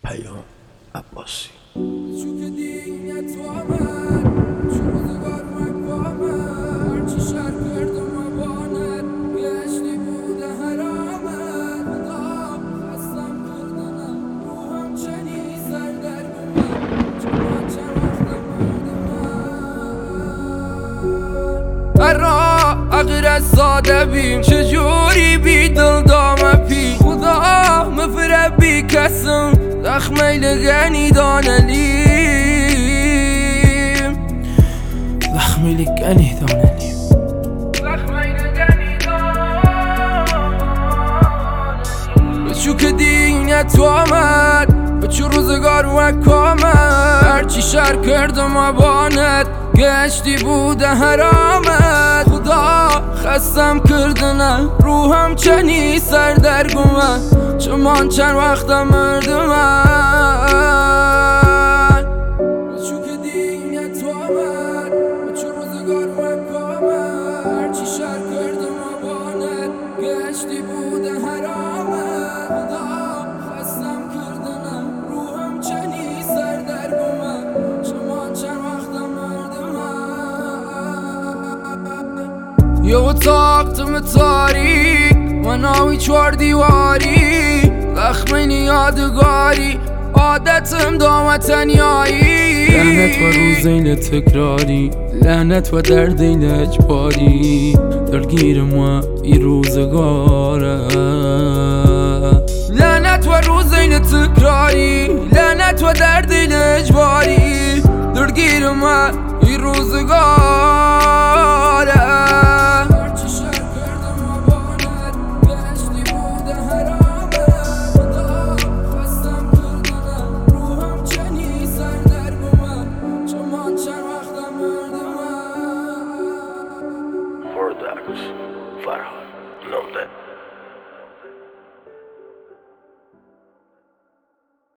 پیام عباسی. اغیر ساده بیم چجوری بی دل دامه پی خدا مفره بی کسم زخمه لگنی دانلیم زخمه لگنی دانلیم بچو که دینت تو آمد بچو روزگار وک آمد هرچی شر کردم آبانت گشتی بوده حرامت خدا خستم کردنه روحم چنی سردرگمه چمان چند وقتم مردمن بچو که دینت تو آمد بچو روزگار وک آمد هرچی شر کردم آبانت گشتی بوده حرامت خدا خستم کردنه روحم چنی سردرگمه چمان چند وقتم یه اتاقتم تاریک مناوی 4 دیواری زخمین یادگاری عادتم دام تنیایی لعنت و روزین تکراری لعنت و دردین اجباری درگیر ما این روزگاره لعنت و روزین تکراری لعنت و دردین اجباری درگیر ما این روزگاره Farhad, know that.